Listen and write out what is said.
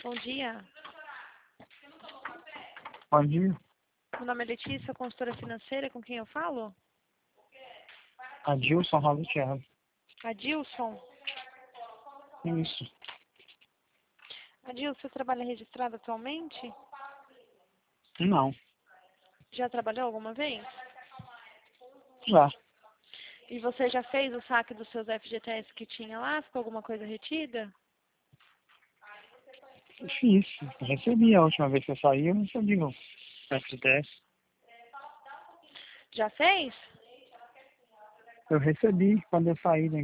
Bom dia. Bom dia. Meu nome é Letícia, consultora financeira. Com quem eu falo? Adilson Rosa Thiago. Adilson. Isso. Adilson, você trabalha registrado atualmente? Não. Já trabalhou alguma vez? Já. E você já fez o saque dos seus FGTS que tinha lá? Ficou alguma coisa retida? Fiz. Recebi a última vez que eu saí, eu recebi o FGTS. Já fez? Eu recebi quando eu saí da